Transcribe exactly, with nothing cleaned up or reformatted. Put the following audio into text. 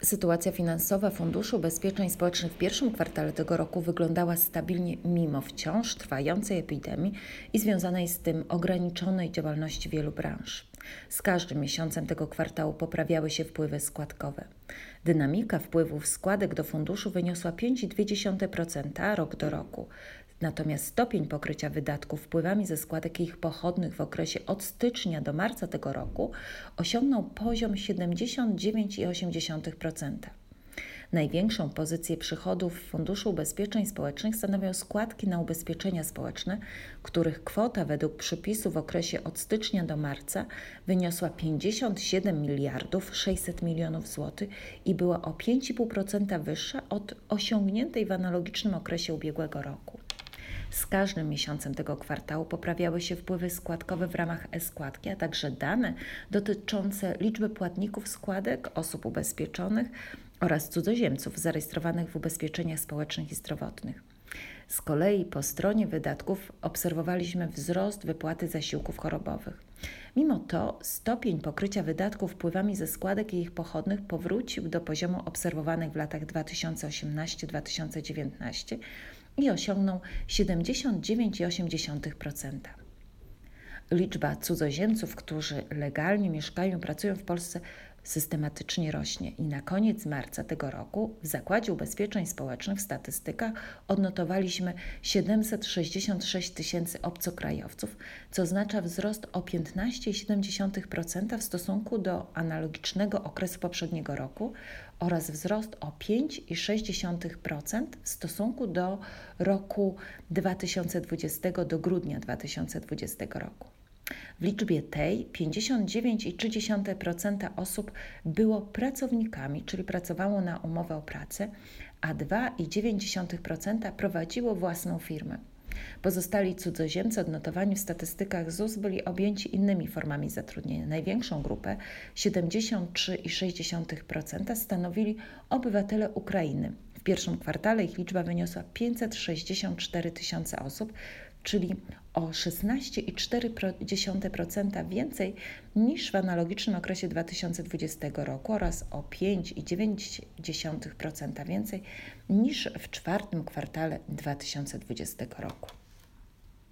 Sytuacja finansowa Funduszu Ubezpieczeń Społecznych w pierwszym kwartale tego roku wyglądała stabilnie mimo wciąż trwającej epidemii i związanej z tym ograniczonej działalności wielu branż. Z każdym miesiącem tego kwartału poprawiały się wpływy składkowe. Dynamika wpływów składek do funduszu wyniosła pięć przecinek dwa procent rok do roku. Natomiast stopień pokrycia wydatków wpływami ze składek i ich pochodnych w okresie od stycznia do marca tego roku osiągnął poziom siedemdziesiąt dziewięć przecinek osiem procent. Największą pozycję przychodów w Funduszu Ubezpieczeń Społecznych stanowią składki na ubezpieczenia społeczne, których kwota według przypisu w okresie od stycznia do marca wyniosła pięćdziesiąt siedem miliardów sześćset milionów złotych i była o pięć przecinek pięć procent wyższa od osiągniętej w analogicznym okresie ubiegłego roku. Z każdym miesiącem tego kwartału poprawiały się wpływy składkowe w ramach e-składki, a także dane dotyczące liczby płatników składek, osób ubezpieczonych oraz cudzoziemców zarejestrowanych w ubezpieczeniach społecznych i zdrowotnych. Z kolei po stronie wydatków obserwowaliśmy wzrost wypłaty zasiłków chorobowych. Mimo to stopień pokrycia wydatków wpływami ze składek i ich pochodnych powrócił do poziomu obserwowanych w latach dwa tysiące osiemnastym do dwa tysiące dziewiętnastego i osiągnął siedemdziesiąt dziewięć przecinek osiem procent. Liczba cudzoziemców, którzy legalnie mieszkają i pracują w Polsce, systematycznie rośnie i na koniec marca tego roku w Zakładzie Ubezpieczeń Społecznych w statystykach odnotowaliśmy siedemset sześćdziesiąt sześć tysięcy obcokrajowców, co oznacza wzrost o piętnaście przecinek siedem procent w stosunku do analogicznego okresu poprzedniego roku oraz wzrost o pięć przecinek sześć procent w stosunku do roku dwa tysiące dwudziestego, do grudnia dwa tysiące dwudziestego roku. W liczbie tej pięćdziesiąt dziewięć przecinek trzy procent osób było pracownikami, czyli pracowało na umowę o pracę, a dwa przecinek dziewięć procent prowadziło własną firmę. Pozostali cudzoziemcy odnotowani w statystykach Z U S byli objęci innymi formami zatrudnienia. Największą grupę, siedemdziesiąt trzy przecinek sześć procent, stanowili obywatele Ukrainy. W pierwszym kwartale ich liczba wyniosła pięćset sześćdziesiąt cztery tysiące osób, czyli o szesnaście przecinek cztery procent więcej niż w analogicznym okresie dwa tysiące dwudziestego roku oraz o pięć przecinek dziewięć procent więcej niż w czwartym kwartale dwa tysiące dwudziestego roku.